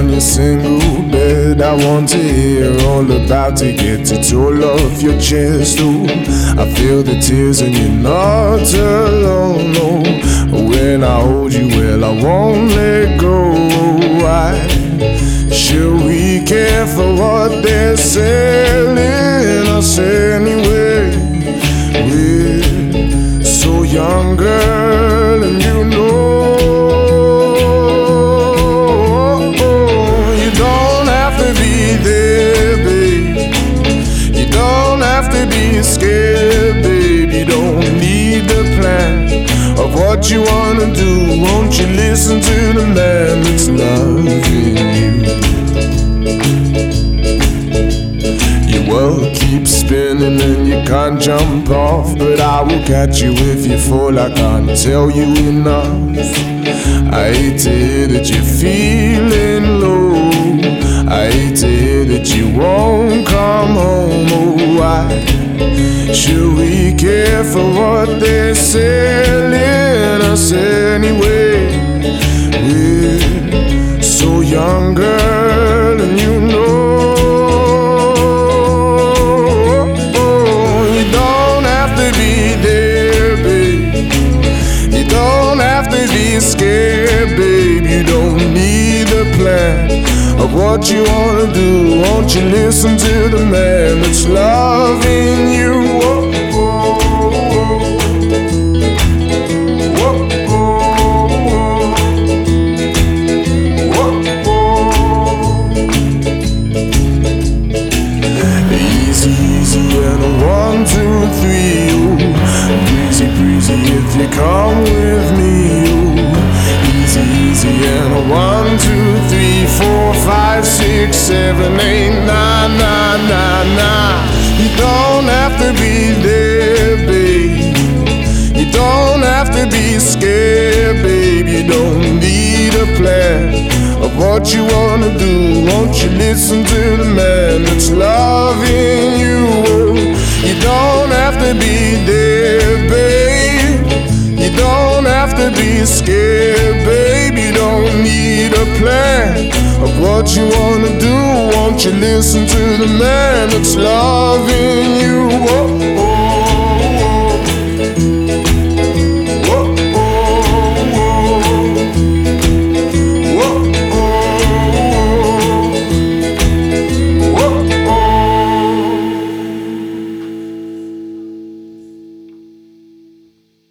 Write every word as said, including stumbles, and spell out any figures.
on your single bed. I want to hear all about it. Get it all off your chest. Ooh, I feel the tears and you're not alone. No, when I hold you, well, I won't let go. Why should we care for what they're selling us anyway? We're so young, girl, and you know. Be scared, babe. You don't need the plan of what you wanna do. Won't you listen to the man that's loving you? Your world keeps spinning and you can't jump off, but I will catch you if you fall. I can't tell you enough. I hate to hear that you're feeling low. I hate to hear that you won't come home. Oh, why should we care for what they're selling us anyway? We're so young, girl, and you know. You don't have to be there, babe. You don't have to be scared, babe. You don't need a plan of what you wanna do. Won't you listen to the man that's loving you? Whoa, whoa, whoa, whoa, whoa. Easy, easy, and a one, two, three. Ooh. Breezy, breezy, if you come with me. Ooh. Easy, easy, and a one, two, three, four, five, six, seven, eight, nine, nine, nine, nine. You don't have to be there, babe. You don't have to be scared, babe. You don't need a plan of what you wanna do. Won't you listen to the man that's loving you? You don't have to be there, babe. You don't have to be scared, babe. You don't need a plan of what you wanna do. Won't you listen to the man that's loving